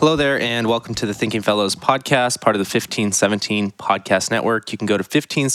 Hello there, and welcome to the Thinking Fellows podcast, part of the 1517 Podcast Network. You can go to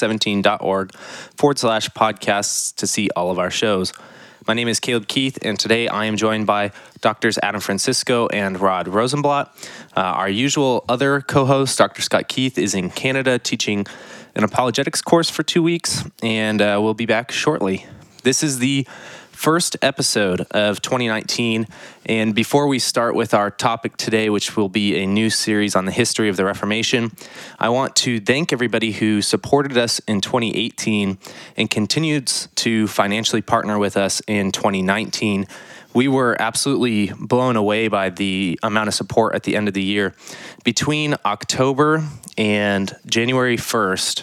1517.org/podcasts to see all of our shows. My name is Caleb Keith, and today I am joined by Drs. Adam Francisco and Rod Rosenblatt. Our usual other co-host, Dr. Scott Keith, is in Canada teaching an apologetics course for 2 weeks, and we'll be back shortly. This is the first episode of 2019, and before we start with our topic today, which will be a new series on the history of the Reformation, I want to thank everybody who supported us in 2018 and continues to financially partner with us in 2019. We were absolutely blown away by the amount of support at the end of the year. Between October and January 1st,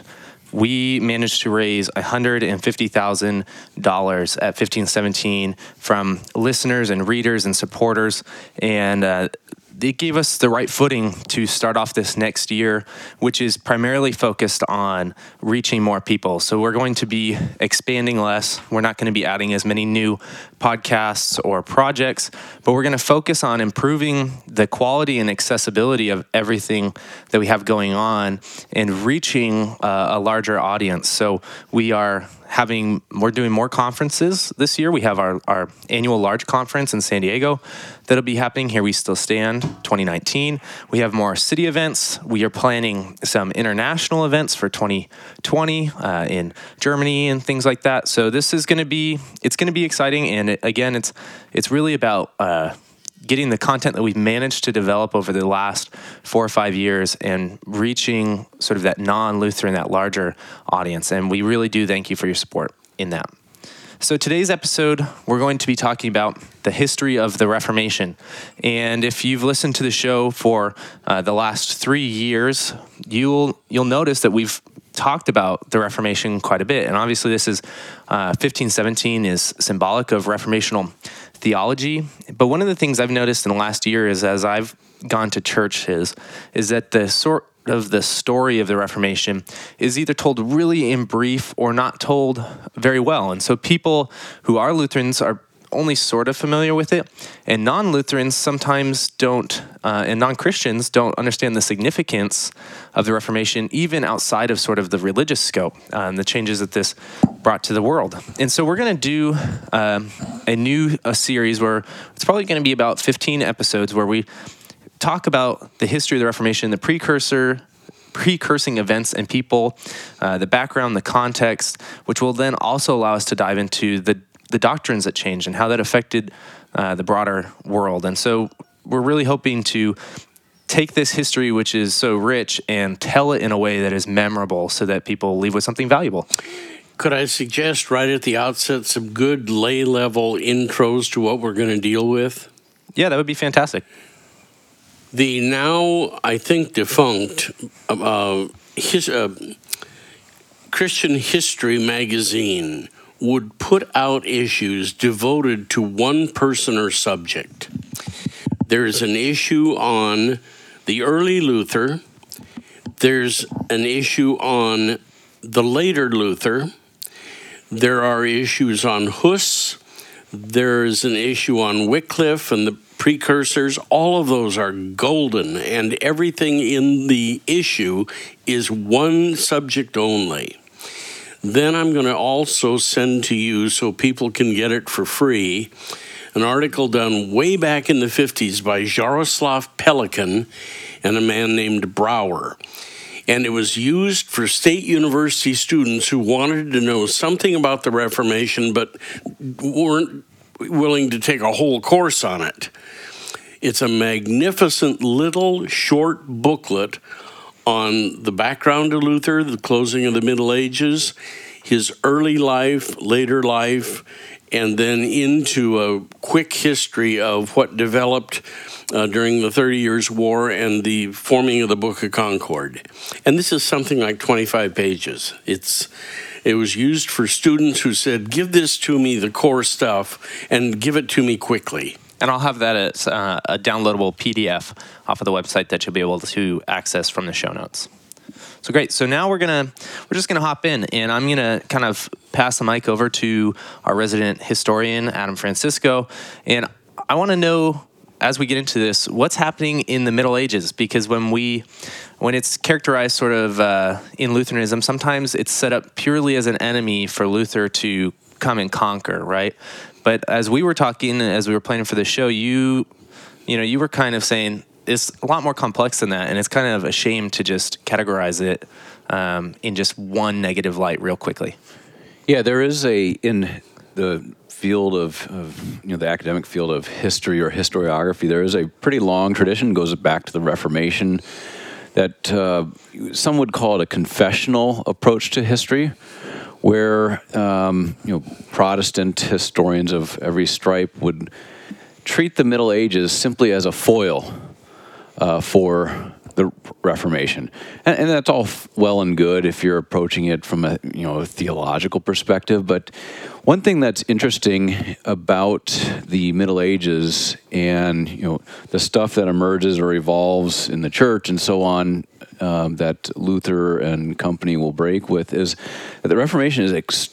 we managed to raise $150,000 at 1517 from listeners and readers and supporters, and it gave us the right footing to start off this next year, which is primarily focused on reaching more people. So we're going to be expanding less. We're not going to be adding as many new podcasts or projects, but we're going to focus on improving the quality and accessibility of everything that we have going on and reaching a larger audience. So we're doing more conferences this year. We have our annual large conference in San Diego that'll be happening. Here We Still Stand 2019. We have more city events. We are planning some international events for 2020 in Germany and things like that. So this is going to be exciting. And it's really about getting the content that we've managed to develop over the last 4 or 5 years and reaching sort of that non-Lutheran, that larger audience. And we really do thank you for your support in that. So today's episode, we're going to be talking about the history of the Reformation. And if you've listened to the show for the last 3 years, you'll notice that we've talked about the Reformation quite a bit. And obviously this is 1517 is symbolic of reformational theology. But one of the things I've noticed in the last year is, as I've gone to churches, is that the sort of the story of the Reformation is either told really in brief or not told very well. And so people who are Lutherans are only sort of familiar with it, and non-Lutherans sometimes don't, and non-Christians don't understand the significance of the Reformation, even outside of sort of the religious scope and the changes that this brought to the world. And so we're going to do a series where it's probably going to be about 15 episodes where we talk about the history of the Reformation, the precursing events and people, the background, the context, which will then also allow us to dive into the doctrines that changed and how that affected the broader world. And so we're really hoping to take this history, which is so rich, and tell it in a way that is memorable so that people leave with something valuable. Could I suggest right at the outset some good lay-level intros to what we're going to deal with? Yeah, that would be fantastic. The now, I think, defunct Christian History magazine would put out issues devoted to one person or subject. There's an issue on the early Luther. There's an issue on the later Luther. There are issues on Huss. There's an issue on Wycliffe and the precursors. All of those are golden, and everything in the issue is one subject only. Then I'm going to also send to you, so people can get it for free, an article done way back in the 50s by Jaroslav Pelikan and a man named Brouwer. And it was used for state university students who wanted to know something about the Reformation but weren't willing to take a whole course on it. It's a magnificent little short booklet on the background of Luther, the closing of the Middle Ages, his early life, later life, and then into a quick history of what developed during the 30 Years' War and the forming of the Book of Concord. And this is something like 25 pages. It was used for students who said, give this to me, the core stuff, and give it to me quickly. And I'll have that as a downloadable PDF off of the website that you'll be able to access from the show notes. So great. So now we're just gonna hop in, and I'm gonna kind of pass the mic over to our resident historian, Adam Francisco, and I want to know as we get into this, what's happening in the Middle Ages? Because when it's characterized sort of in Lutheranism, sometimes it's set up purely as an enemy for Luther to come and conquer, right? But as we were talking, as we were planning for the show, you were kind of saying it's a lot more complex than that, and it's kind of a shame to just categorize it in just one negative light real quickly. Yeah, there is in the field of the academic field of history or historiography, there is a pretty long tradition, goes back to the Reformation, that some would call it a confessional approach to history, where Protestant historians of every stripe would treat the Middle Ages simply as a foil for the Reformation, and that's all well and good if you're approaching it from a theological perspective. But one thing that's interesting about the Middle Ages and the stuff that emerges or evolves in the church and so on, that Luther and company will break with, is that the Reformation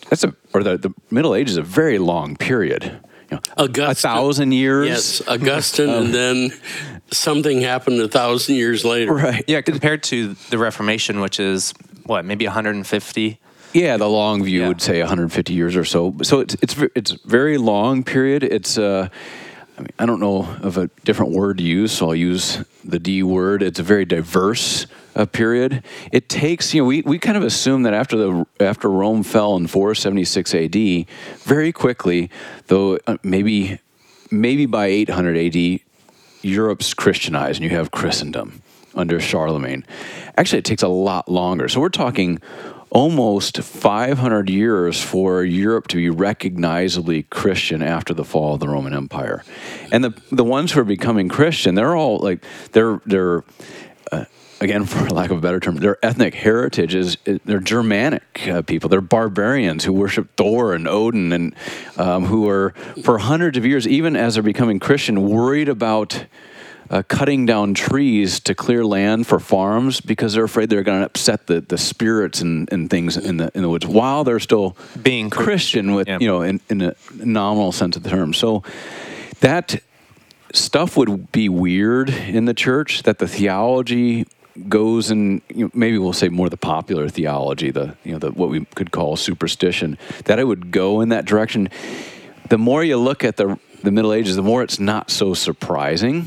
the Middle Ages is a very long period. Augustine, 1,000 years. Yes, Augustine, and then something happened 1,000 years later. Right. Yeah, compared to the Reformation, which is maybe 150. Yeah, the long view would say 150 years or so. So it's very long period. It's I don't know of a different word to use, so I'll use the D word. It's a very diverse period. It takes, we kind of assume that after Rome fell in 476 AD, very quickly, though maybe by 800 AD, Europe's Christianized and you have Christendom under Charlemagne. Actually, it takes a lot longer. So we're talking almost 500 years for Europe to be recognizably Christian after the fall of the Roman Empire. And the ones who are becoming Christian, they're all they're again, for lack of a better term, their ethnic heritage they're Germanic people. They're barbarians who worship Thor and Odin, and who are, for hundreds of years, even as they're becoming Christian, worried about cutting down trees to clear land for farms because they're afraid they're going to upset the spirits and things in the woods while they're still being Christian with in a nominal sense of the term. So that stuff would be weird in the church, that the theology goes in, maybe we'll say more the popular theology, the what we could call superstition, that it would go in that direction. The more you look at the Middle Ages, the more it's not so surprising.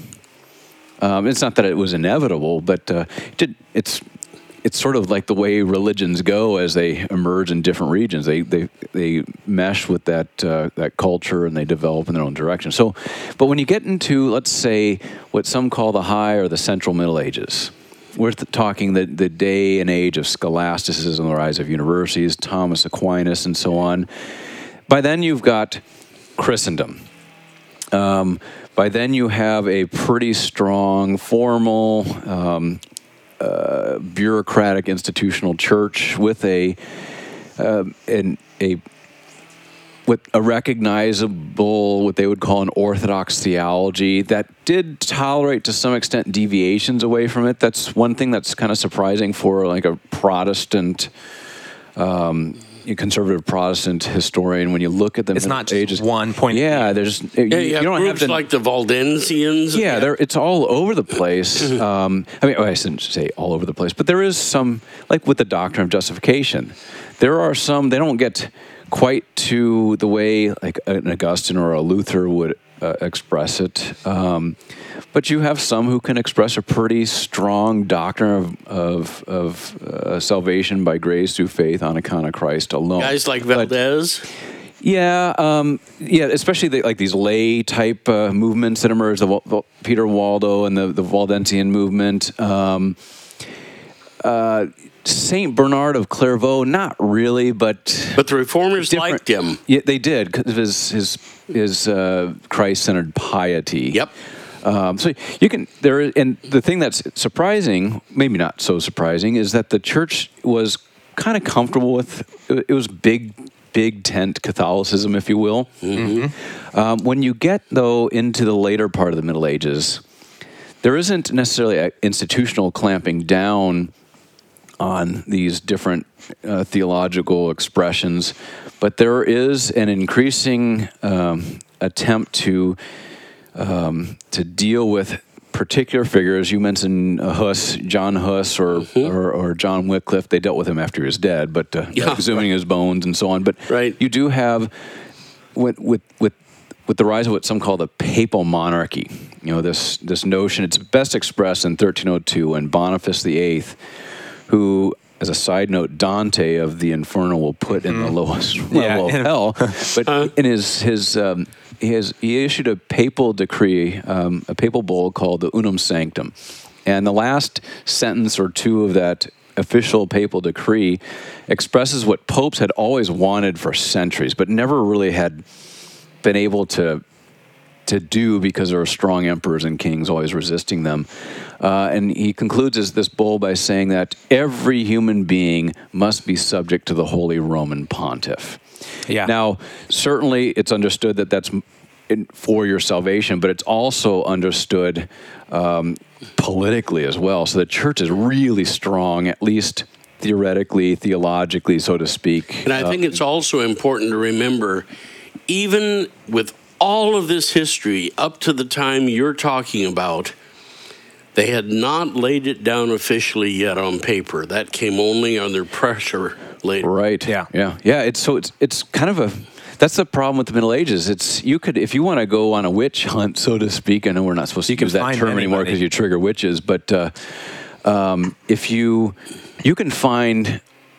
It's not that it was inevitable, but it's sort of like the way religions go as they emerge in different regions. They mesh with that culture and they develop in their own direction. So, but when you get into, let's say, what some call the High or the Central Middle Ages, we're talking the day and age of scholasticism, the rise of universities, Thomas Aquinas, and so on. By then you've got Christendom. By then you have a pretty strong, formal, bureaucratic institutional church with a recognizable, what they would call an orthodox theology that did tolerate to some extent deviations away from it. That's one thing that's kind of surprising for like a Protestant, conservative Protestant historian. When you look at them, it's not just one point. Yeah, there's you don't have groups like the Waldensians. Yeah, it's all over the place. I shouldn't say all over the place, but there is some, like with the doctrine of justification, there are some, they don't get quite to the way like an Augustine or a Luther would express it. But you have some who can express a pretty strong doctrine of salvation by grace through faith on account of Christ alone. Guys like Valdez? Especially these lay type movements that emerge, the Peter Waldo and the Waldensian movement. Saint Bernard of Clairvaux, not really, but the Reformers liked him. Yeah, they did because of his Christ-centered piety. Yep. So you can and the thing that's surprising, maybe not so surprising, is that the church was kind of comfortable with it. Was big tent Catholicism, if you will. Mm-hmm. When you get though into the later part of the Middle Ages, there isn't necessarily an institutional clamping down on these different theological expressions, but there is an increasing attempt to to deal with particular figures. You mentioned Huss, John Huss, or John Wycliffe. They dealt with him after he was dead, but exhuming his bones and so on. But you do have with the rise of what some call the papal monarchy. This notion. It's best expressed in 1302 when Boniface VIII, who, as a side note, Dante of the Inferno will put in the lowest level of hell. But in he issued a papal decree, a papal bull called the Unum Sanctum. And the last sentence or two of that official papal decree expresses what popes had always wanted for centuries, but never really had been able to do because there were strong emperors and kings always resisting them. And he concludes this bull by saying that every human being must be subject to the Holy Roman Pontiff. Yeah. Now, certainly it's understood that that's for your salvation, but it's also understood politically as well. So the church is really strong, at least theoretically, theologically, so to speak. And I think it's also important to remember, even with all of this history up to the time you're talking about, they had not laid it down officially yet on paper. That came only under pressure later. Right. Yeah. It's kind of that's the problem with the Middle Ages. If you want to go on a witch hunt, so to speak. I know we're not supposed to use that term anymore because you trigger witches, but if you can find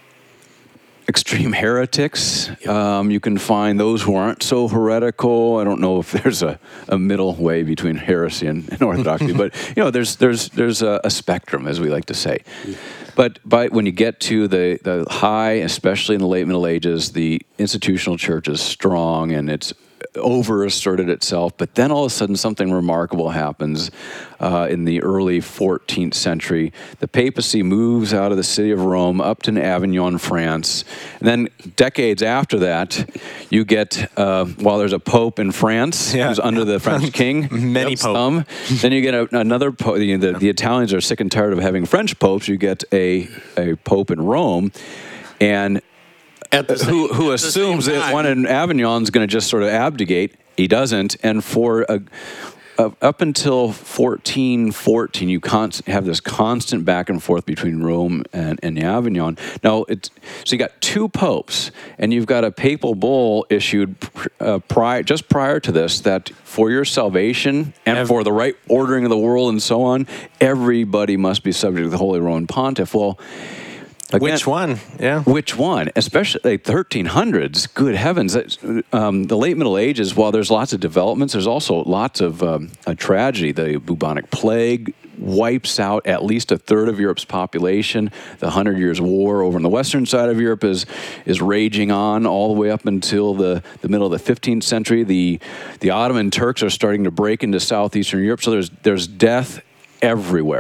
extreme heretics. You can find those who aren't so heretical. I don't know if there's a middle way between heresy and orthodoxy, but there's a spectrum, as we like to say. But when you get to the high, especially in the late Middle Ages, the institutional church is strong and it's over-asserted itself. But then all of a sudden something remarkable happens in the early 14th century. The papacy moves out of the city of Rome up to Avignon, France. And then decades after that, you get, while there's a pope in France who's under the French king, many popes. Then you get another pope. The Italians are sick and tired of having French popes. You get a pope in Rome, and who assumes that one in Avignon is going to just sort of abdicate. He doesn't, and for up until 1414, you have this constant back and forth between Rome and Avignon. Now, so you got two popes, and you've got a papal bull issued just prior to this that for your salvation and for the right ordering of the world and so on, everybody must be subject to the Holy Roman Pontiff. Well, again, which one? Yeah. Which one? Especially 1300s. Good heavens. The late Middle Ages, while there's lots of developments, there's also lots of a tragedy. The bubonic plague wipes out at least a third of Europe's population. The 100 Years' War over on the western side of Europe is raging on all the way up until the middle of the 15th century. The Ottoman Turks are starting to break into southeastern Europe, so there's death everywhere.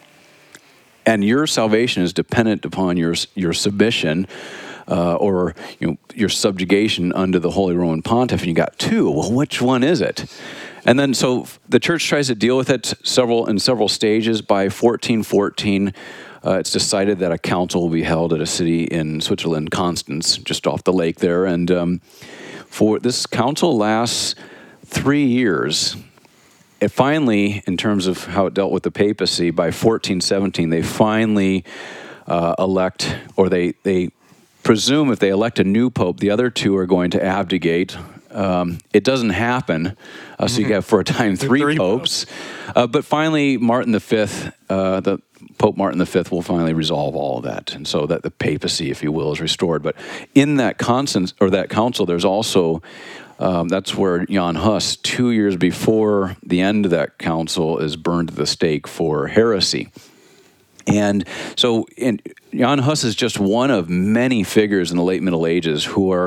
And your salvation is dependent upon your submission or your subjugation under the Holy Roman Pontiff. And you got two. Well, which one is it? And then so the church tries to deal with it in several stages. By 1414, it's decided that a council will be held at a city in Switzerland, Constance, just off the lake there. And for this council lasts 3 years. It finally, in terms of how it dealt with the papacy, by 1417, they finally elect, or they presume if they elect a new pope, the other two are going to abdicate. It doesn't happen, so you have for a time three popes. But finally, Martin V, the Pope Martin V, will finally resolve all of that, and so that the papacy, if you will, is restored. But in that council, there's also that's where Jan Hus, 2 years before the end of that council, is burned to the stake for heresy. And so Jan Hus is just one of many figures in the late Middle Ages who are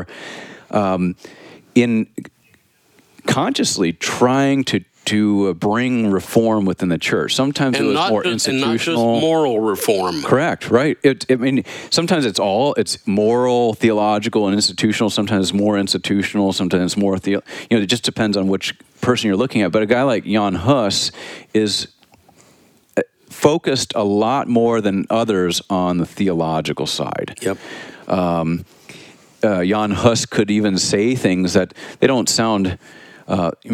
consciously trying to bring reform within the church. Sometimes it was more institutional. And not just moral reform. Correct, right. Sometimes it's moral, theological, and institutional. Sometimes it's more institutional. Sometimes it's more it just depends on which person you're looking at. But a guy like Jan Hus is focused a lot more than others on the theological side. Yep. Jan Hus could even say things that they don't sound...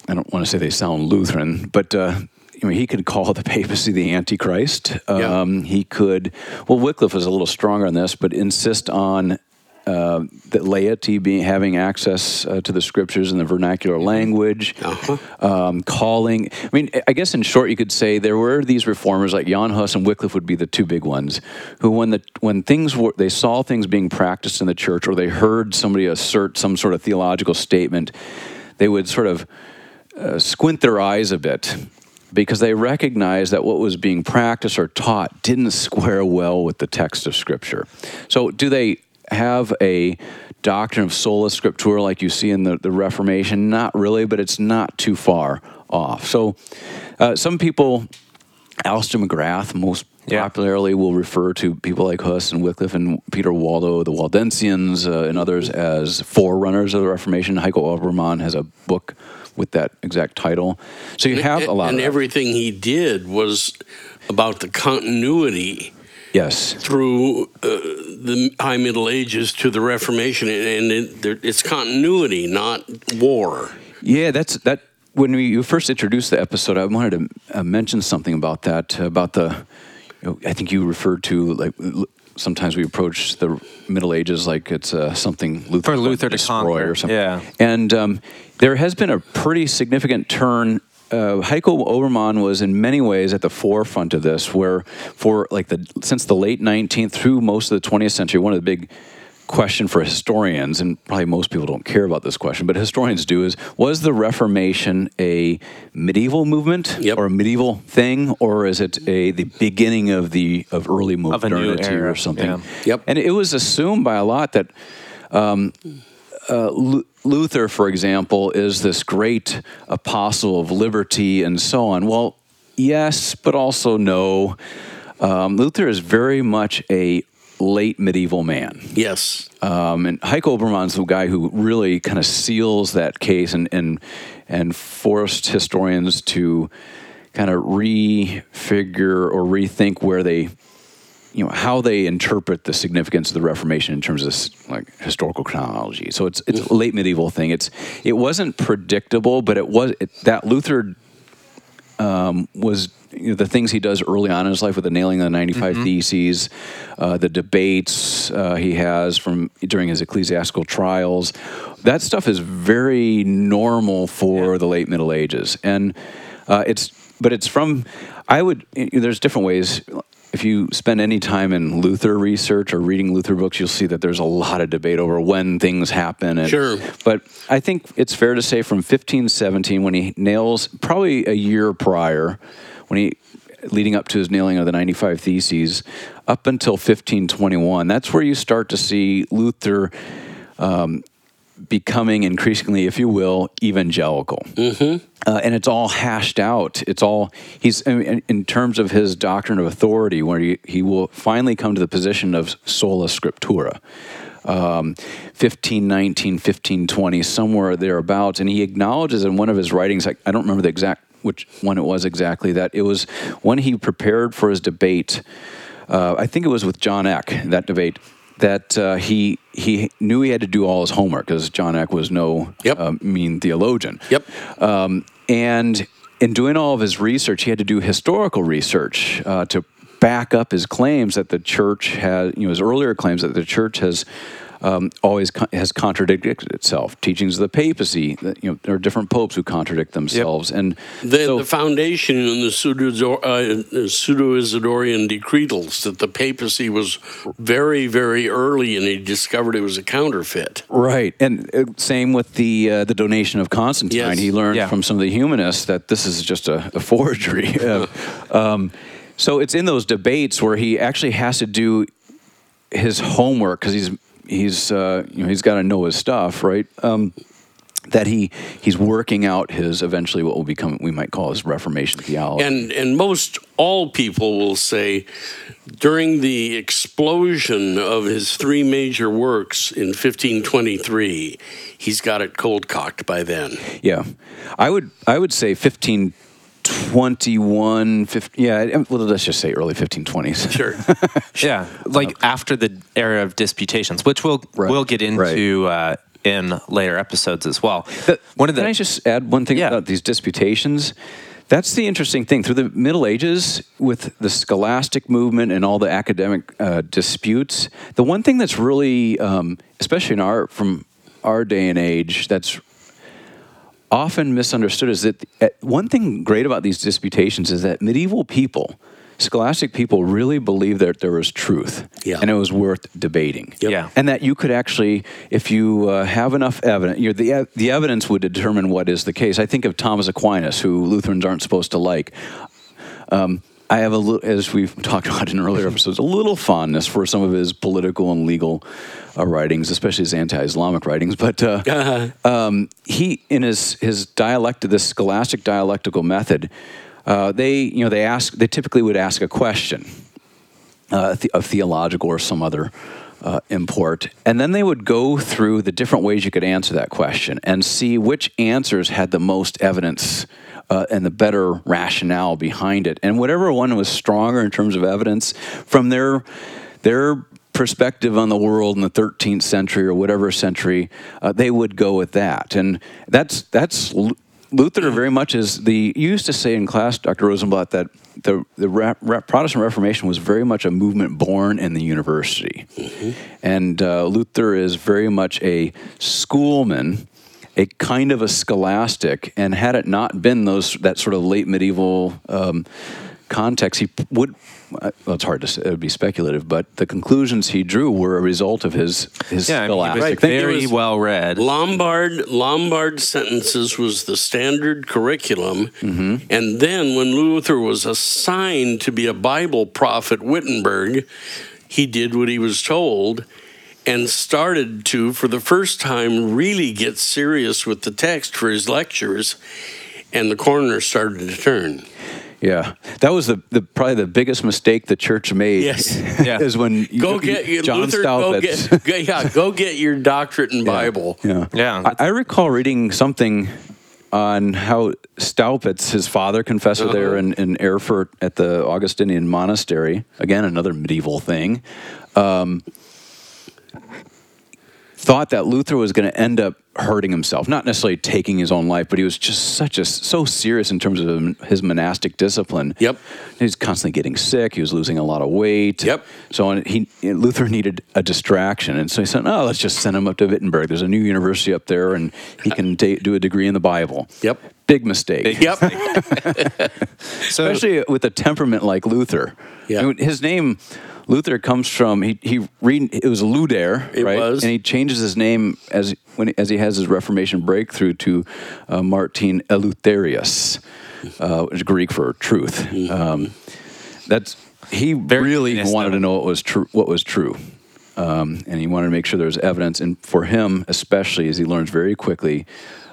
I don't want to say they sound Lutheran, but he could call the papacy the Antichrist. He could, Wycliffe was a little stronger on this, but insist on the laity having access to the scriptures in the vernacular language, calling. I mean, I guess in short, you could say there were these reformers like Jan Hus and Wycliffe would be the two big ones, who when they saw things being practiced in the church, or they heard somebody assert some sort of theological statement, they would sort of squint their eyes a bit, because they recognized that what was being practiced or taught didn't square well with the text of Scripture. So do they have a doctrine of sola scriptura like you see in the Reformation? Not really, but it's not too far off. So some people, Alistair McGrath most popularly will refer to people like Huss and Wycliffe and Peter Waldo, the Waldensians, and others as forerunners of the Reformation. Heiko Obermann has a book with that exact title. So you have a lot of that. Everything he did was about the continuity through the High Middle Ages to the Reformation, and it's continuity, not war. Yeah, that. When you first introduced the episode, I wanted to mention something about that. About I think you referred to like sometimes we approach the Middle Ages like it's something for Luther to conquer or something. Yeah, and there has been a pretty significant turn. Heiko Obermann was in many ways at the forefront of this, where since the late 19th through most of the 20th century, one of the big question for historians, and probably most people don't care about this question, but historians do, was the Reformation a medieval movement or a medieval thing, or is it the beginning of early modernity or something? Yeah. And it was assumed by a lot that Luther, for example, is this great apostle of liberty and so on. Well, yes, but also no. Luther is very much a late medieval man. Yes. And Heiko Obermann's the guy who really kind of seals that case and forced historians to kind of refigure or rethink where they, how they interpret the significance of the Reformation in terms of like historical chronology. So it's a late medieval thing. It wasn't predictable, but that Luther was the things he does early on in his life with the nailing of the 95 Theses, the debates he has during his ecclesiastical trials. That stuff is very normal for the late Middle Ages, and it's from. There's different ways. If you spend any time in Luther research or reading Luther books, you'll see that there's a lot of debate over when things happen. Sure. But I think it's fair to say from 1517, when he nails, probably a year prior, leading up to his nailing of the 95 Theses, up until 1521, that's where you start to see Luther becoming increasingly, if you will, evangelical. And it's all hashed out. He's in terms of his doctrine of authority, where he will finally come to the position of sola scriptura. 1519, 1520, somewhere thereabouts. And he acknowledges in one of his writings, I don't remember the exact which one it was exactly, that it was when he prepared for his debate, I think it was with John Eck, that debate, that he knew he had to do all his homework, because John Eck was no mean theologian. And in doing all of his research, he had to do historical research to back up his claims that the church has, his earlier claims that the church has always has contradicted itself. Teachings of the papacy, there are different popes who contradict themselves, and the foundation in the Pseudo-Isidorian decretals that the papacy was very, very early, and he discovered it was a counterfeit. Right, and same with the donation of Constantine. Yes. He learned from some of the humanists that this is just a forgery. So it's in those debates where he actually has to do his homework, because he's got to know his stuff, right? That he's working out his eventually what will become, we might call, his Reformation theology. And most all people will say during the explosion of his three major works in 1523, he's got it cold cocked by then. Yeah, I would say 1521, well, let's just say early 1520s. Sure. Yeah, like after the era of disputations, which we'll get into in later episodes as well. Can I just add one thing about these disputations? That's the interesting thing. Through the Middle Ages, with the scholastic movement and all the academic disputes, the one thing that's really, especially from our day and age, that's often misunderstood is that one thing great about these disputations is that medieval people, scholastic people, really believed that there was truth, and it was worth debating. And that you could actually, if you have enough evidence, the evidence would determine what is the case. I think of Thomas Aquinas, who Lutherans aren't supposed to like. I have as we've talked about in earlier episodes, a little fondness for some of his political and legal writings, especially his anti-Islamic writings. But he, in his dialectic, this scholastic dialectical method, they typically would ask a question, a theological or some other import, and then they would go through the different ways you could answer that question and see which answers had the most evidence and the better rationale behind it. And whatever one was stronger in terms of evidence from their perspective on the world in the 13th century or whatever century, they would go with that. And that's Luther very much is you used to say in class, Dr. Rosenblatt, that the Protestant Reformation was very much a movement born in the university. And Luther is very much a schoolman, a kind of a scholastic, and had it not been that sort of late medieval context, he would. Well, it's hard to say, it would be speculative, but the conclusions he drew were a result of his scholastic thinking. Very well read. Lombard sentences was the standard curriculum, and then when Luther was assigned to be a Bible prophet at Wittenberg, he did what he was told and started to, for the first time, really get serious with the text for his lectures, and the corners started to turn. Yeah, that was probably the biggest mistake the church made. Yes, is when John Luther, go get your doctorate in Bible. I recall reading something on how Staupitz, his father, confessor there in Erfurt at the Augustinian monastery, again another medieval thing, thought that Luther was going to end up hurting himself, not necessarily taking his own life, but he was just so serious in terms of his monastic discipline. He was constantly getting sick. He was losing a lot of weight. So Luther needed a distraction, and so he said, "Oh, let's just send him up to Wittenberg. There's a new university up there, and he can do a degree in the Bible." Big mistake. Especially with a temperament like Luther. I mean, his name, Luther, comes from it was Luder, right? And he changes his name as he has his Reformation breakthrough to Martin Eleutherius, which is Greek for truth. He really wanted to know what was true, and he wanted to make sure there was evidence. And for him, especially, as he learns very quickly,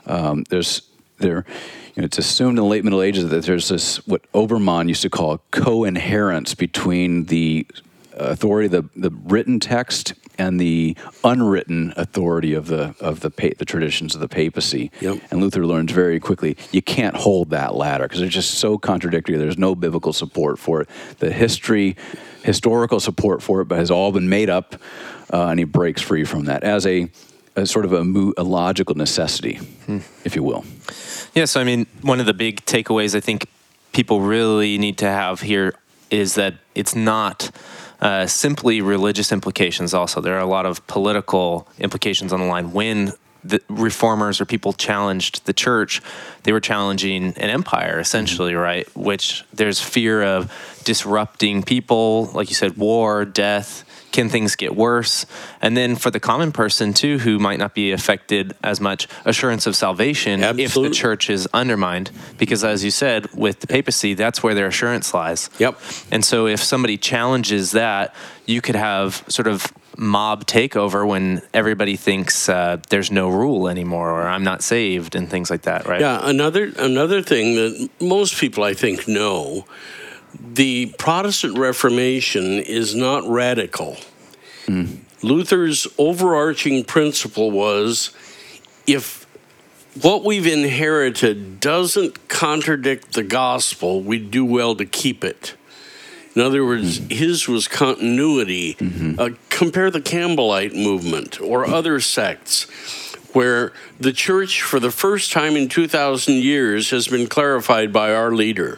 it's assumed in the late Middle Ages that there's this what Obermann used to call a co-inherence between the authority of the written text and the unwritten authority of the traditions of the papacy. And Luther learns very quickly you can't hold that ladder because they're just so contradictory. There's no biblical support for it. The historical support for it has all been made up, and he breaks free from that as a sort of a logical necessity, if you will. Yes, I mean, one of the big takeaways I think people really need to have here is that it's not simply religious implications also. There are a lot of political implications on the line. When the reformers or people challenged the church, they were challenging an empire, essentially, right? Which there's fear of disrupting people, like you said, war, death. Can things get worse? And then for the common person, too, who might not be affected as much, assurance of salvation if the church is undermined. Because as you said, with the papacy, that's where their assurance lies. And so if somebody challenges that, you could have sort of mob takeover when everybody thinks there's no rule anymore or I'm not saved and things like that, right? Another thing that most people, I think, know, the Protestant Reformation is not radical. Luther's overarching principle was if what we've inherited doesn't contradict the gospel, we do well to keep it. In other words, his was continuity. Compare the Campbellite movement or other sects where the church, for the first time in 2,000 years, has been clarified by our leader.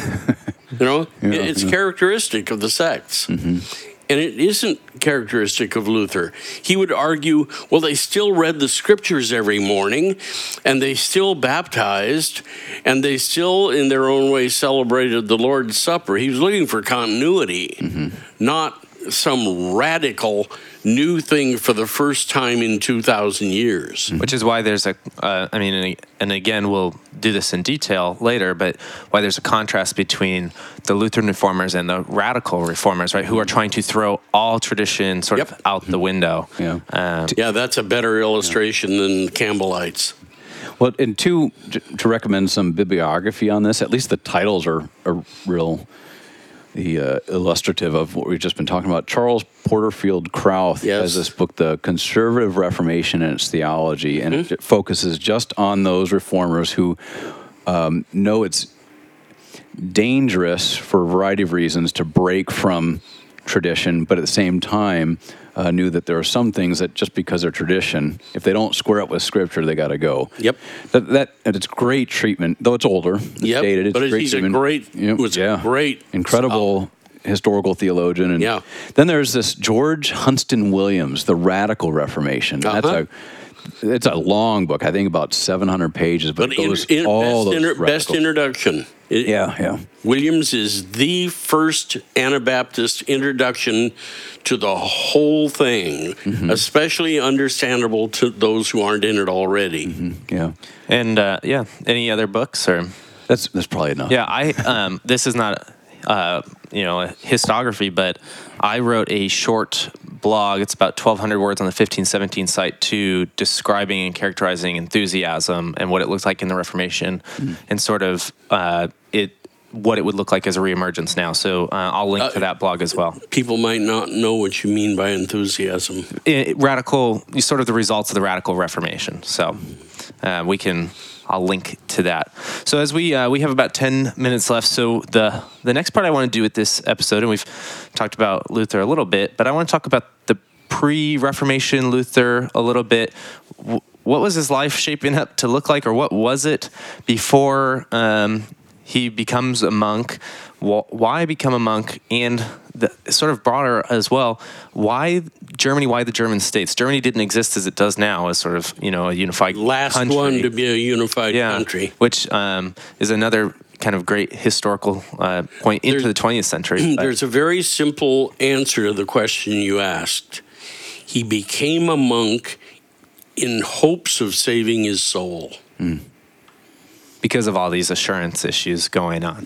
It's characteristic of the sects. And it isn't characteristic of Luther. He would argue, well, they still read the scriptures every morning, and they still baptized, and they still, in their own way, celebrated the Lord's Supper. He was looking for continuity, not some radical new thing for the first time in 2,000 years. Which is why there's and again, we'll do this in detail later, but why there's a contrast between the Lutheran reformers and the radical reformers, right, who are trying to throw all tradition sort of out the window. Yeah, that's a better illustration than the Campbellites. Well, and to recommend some bibliography on this, at least the titles are real illustrative of what we've just been talking about. Charles Porterfield Krauth has this book, The Conservative Reformation and Its Theology, and it focuses just on those reformers who know it's dangerous for a variety of reasons to break from tradition, but at the same time knew that there are some things that just because they're tradition, if they don't square up with Scripture, they got to go. And it's great treatment, though it's older. It's dated. It's but great he's treatment. Great, incredible historical theologian. And then there's this George Hunston Williams, The Radical Reformation. It's a long book, I think about 700 pages, but it goes best introduction. Williams is the first Anabaptist introduction to the whole thing, especially understandable to those who aren't in it already. And any other books or? That's probably enough. This is not a histography, but I wrote a short blog. It's about 1,200 words on the 1517 site to describing and characterizing enthusiasm and what it looks like in the Reformation, and sort of what it would look like as a reemergence now. So I'll link to that blog as well. People might not know what you mean by enthusiasm. Radical, sort of the results of the Radical Reformation. So I'll link to that. So as we have about 10 minutes left. So the next part I want to do with this episode, and we've talked about Luther a little bit, but I want to talk about the pre-Reformation Luther a little bit. What was his life shaping up to look like, or what was it before he becomes a monk? Why become a monk? And sort of broader as well, why Germany, why the German states? Germany didn't exist as it does now as sort of, a unified country. One to be a unified country. Which is another kind of great historical point into the 20th century. There's a very simple answer to the question you asked. He became a monk in hopes of saving his soul. Because of all these assurance issues going on.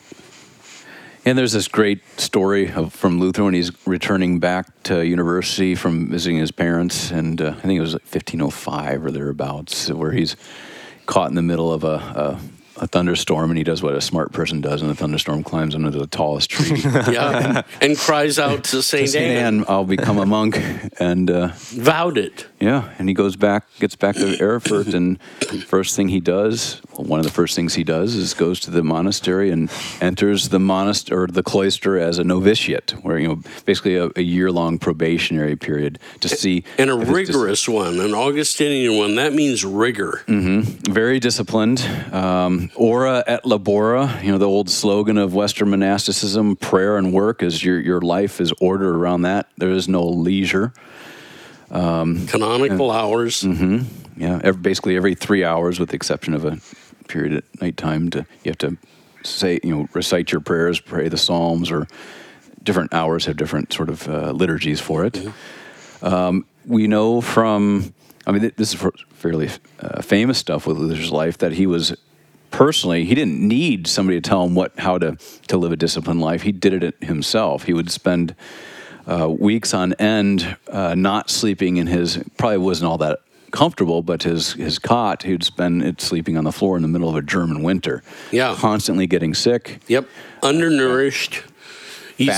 And there's this great story from Luther when he's returning back to university from visiting his parents, and I think it was like 1505 or thereabouts, where he's caught in the middle of a thunderstorm, and he does what a smart person does in a thunderstorm, climbs under the tallest tree. And cries out to Saint Anne, I'll become a monk, and vowed it. And he gets back to Erfurt, and one of the first things he does is goes to the monastery and enters the monastery or the cloister as a novitiate, where basically a year-long probationary period to see. And a rigorous one, an Augustinian one. That means rigor. Very disciplined. Ora et labora, the old slogan of Western monasticism. Prayer and work is your life is ordered around that. There is no leisure. Canonical hours. Basically every 3 hours, with the exception of a period at nighttime. You have to say, recite your prayers, pray the Psalms, or different hours have different sort of liturgies for it. We know from, this is fairly famous stuff with Luther's life, that he was personally, he didn't need somebody to tell him how to live a disciplined life. He did it himself. He would spend weeks on end not sleeping in his, probably wasn't all that comfortable, but his cot, he'd spend it sleeping on the floor in the middle of a German winter. Constantly getting sick. Undernourished. He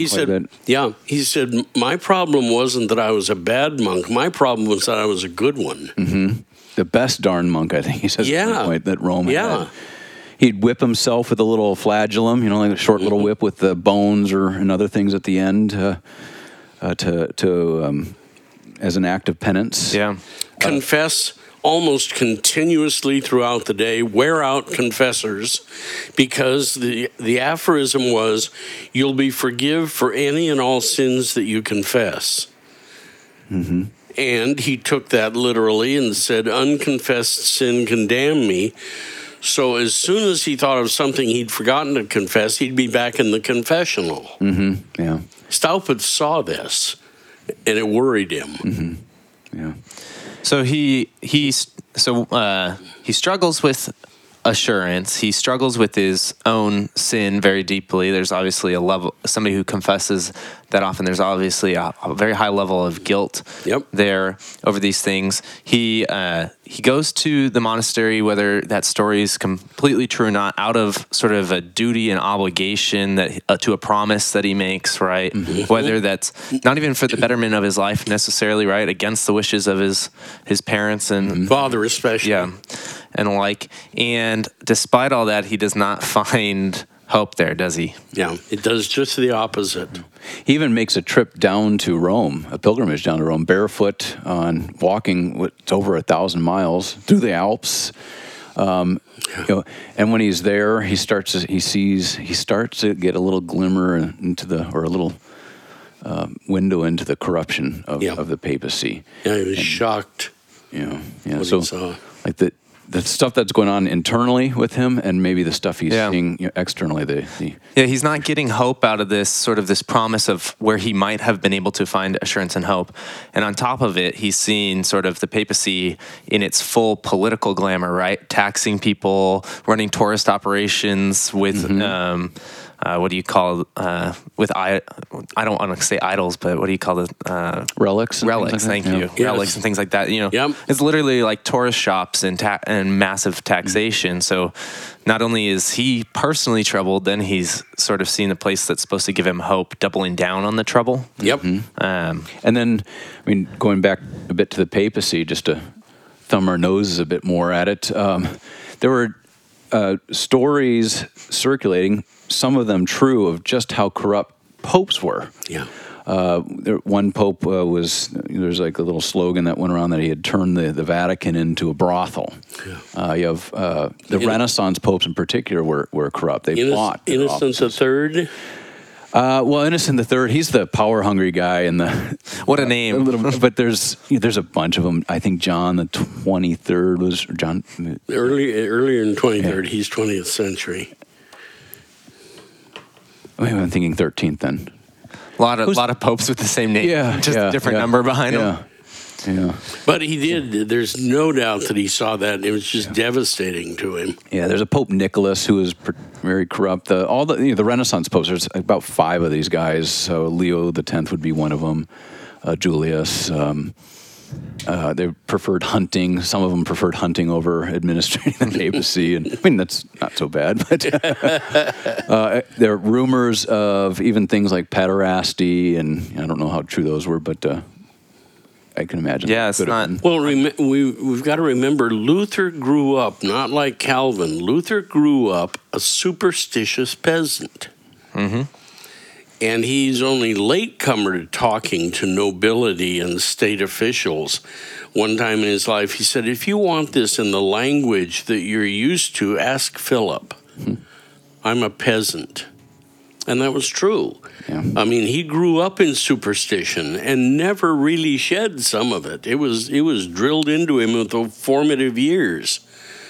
said, my problem wasn't that I was a bad monk. My problem was that I was a good one. The best darn monk, I think he says at one point, that Rome had. He'd whip himself with a little flagellum, like a short little whip with the bones and other things at the end to as an act of penance. Yeah. Confess almost continuously throughout the day. Wear out confessors, because the aphorism was, you'll be forgive for any and all sins that you confess. Mm-hmm. And he took that literally and said, unconfessed sin can damn me. So as soon as he thought of something he'd forgotten to confess, he'd be back in the confessional. Mm-hmm. Yeah. Staupitz saw this, and it worried him. Mm-hmm. Yeah. So he struggles with assurance. He struggles with his own sin very deeply. There's obviously somebody who confesses that often. There's obviously a very high level of guilt there over these things. He goes to the monastery, whether that story is completely true or not, out of sort of a duty and obligation that to a promise that he makes, right? Mm-hmm. Whether that's not even for the betterment of his life necessarily, right? Against the wishes of his parents and father especially. Yeah. And despite all that, he does not find hope there, does he? Yeah, it does just the opposite. He even makes a trip down to Rome, a pilgrimage down to Rome, barefoot, on walking it's over 1,000 miles through the Alps. And when he's there, he starts to get a little glimmer or a little window into the corruption of the papacy. Yeah, he was shocked. Yeah. What So, he saw. like the stuff that's going on internally with him, and maybe the stuff he's seeing externally. He's not getting hope out of this promise of where he might have been able to find assurance and hope. And on top of it, he's seeing sort of the papacy in its full political glamour, right? Taxing people, running tourist operations with, what do you call, with, I don't want to say idols, but what do you call the relics? Relics, thank you. Yes. Relics and things like that. It's literally like tourist shops and massive taxation. So not only is he personally troubled, then he's sort of seeing a place that's supposed to give him hope, doubling down on the trouble. Yep. And then, going back a bit to the papacy, just to thumb our noses a bit more at it, there were stories circulating, some of them true, of just how corrupt popes were. Yeah. One pope there's like a little slogan that went around that he had turned the Vatican into a brothel. Yeah. You have the Renaissance popes in particular were corrupt. They bought Innocent III. Innocent III, he's the power-hungry guy, and what a name! But there's a bunch of them. I think John the 23rd was John. Earlier in 23rd, he's 20th century. I'm thinking 13th then. A lot of popes with the same name. Just a different number behind them. Yeah. But he did. There's no doubt that he saw that. It was just devastating to him. Yeah, there's a Pope Nicholas who was very corrupt. All the Renaissance popes. There's about 5 of these guys. So Leo X would be one of them. Julius. They preferred hunting. Some of them preferred hunting over administrating the papacy, and that's not so bad. But there are rumors of even things like pederasty, and I don't know how true those were, but I can imagine. Yeah, it's not. Well, we've got to remember, Luther grew up not like Calvin. Luther grew up a superstitious peasant. Mm-hmm. And he's only latecomer to talking to nobility and state officials. One time in his life, he said, if you want this in the language that you're used to, ask Philip. I'm a peasant. And that was true. Yeah. He grew up in superstition and never really shed some of it. It was drilled into him with the formative years.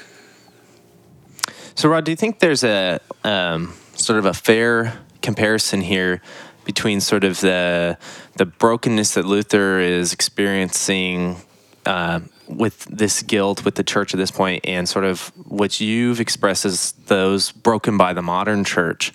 So, Rod, do you think there's a sort of a fair comparison here between sort of the brokenness that Luther is experiencing with this guilt with the church at this point, and sort of what you've expressed as those broken by the modern church?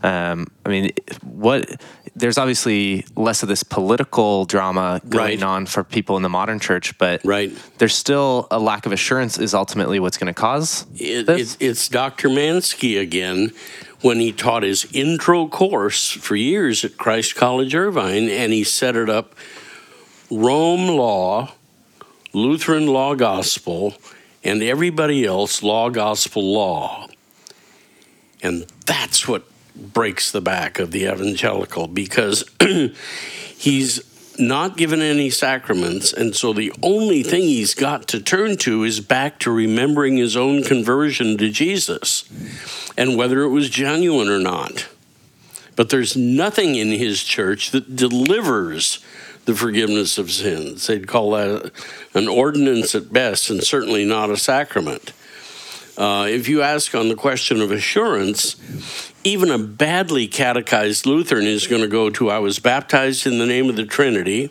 There's obviously less of this political drama going on for people in the modern church, but there's still a lack of assurance is ultimately what's going to cause this. It's Dr. Mansky again, when he taught his intro course for years at Christ College Irvine, and he set it up Rome law, Lutheran law gospel, and everybody else law gospel law. And that's what breaks the back of the evangelical, because he's not given any sacraments, and so the only thing he's got to turn to is back to remembering his own conversion to Jesus and whether it was genuine or not. But there's nothing in his church that delivers the forgiveness of sins. They'd call that an ordinance at best, and certainly not a sacrament. If you ask on the question of assurance, even a badly catechized Lutheran is going to go to, I was baptized in the name of the Trinity,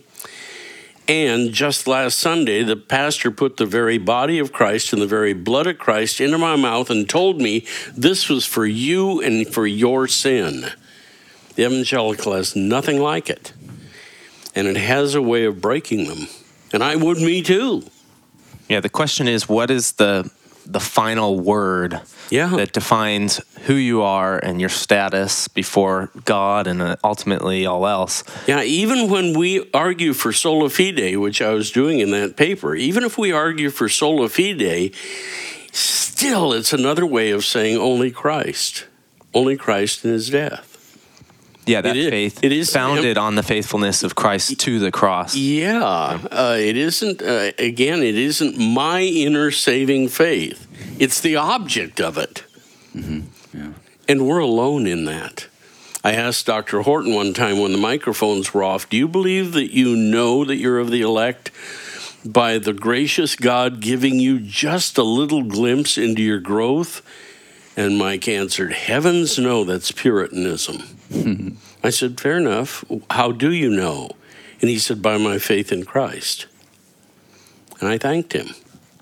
and just last Sunday, the pastor put the very body of Christ and the very blood of Christ into my mouth and told me this was for you and for your sin. The evangelical has nothing like it, and it has a way of breaking them, and I would, me too. Yeah, the question is, what is the final word that defines who you are and your status before God and ultimately all else? Yeah, even when we argue for sola fide, which I was doing in that paper, even if we argue for sola fide, still it's another way of saying only Christ in his death. Yeah, that faith it is founded on the faithfulness of Christ to the cross. Yeah, it isn't, again, it isn't my inner saving faith. It's the object of it. Mm-hmm. Yeah. And we're alone in that. I asked Dr. Horton one time when the microphones were off, do you believe that you know that you're of the elect by the gracious God giving you just a little glimpse into your growth? And Mike answered, heavens no, that's Puritanism. I said, fair enough. How do you know? And he said, by my faith in Christ. And I thanked him.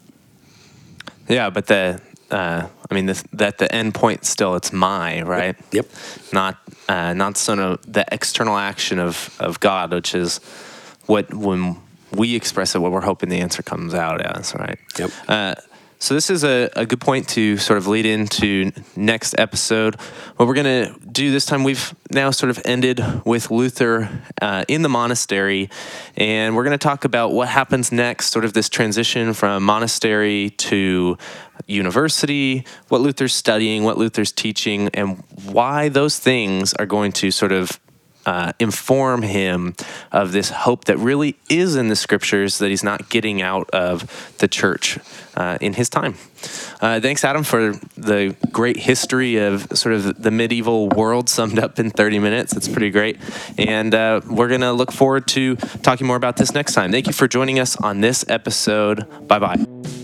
Yeah, but the end point still, it's my, right? Yep. Not sort of the external action of God, which is what, when we express it, what we're hoping the answer comes out as, right? Yep. So this is a good point to sort of lead into next episode. What we're going to do this time, we've now sort of ended with Luther in the monastery, and we're going to talk about what happens next, sort of this transition from monastery to university, what Luther's studying, what Luther's teaching, and why those things are going to sort of inform him of this hope that really is in the scriptures that he's not getting out of the church in his time. Thanks, Adam, for the great history of sort of the medieval world summed up in 30 minutes. It's pretty great. And we're going to look forward to talking more about this next time. Thank you for joining us on this episode. Bye-bye.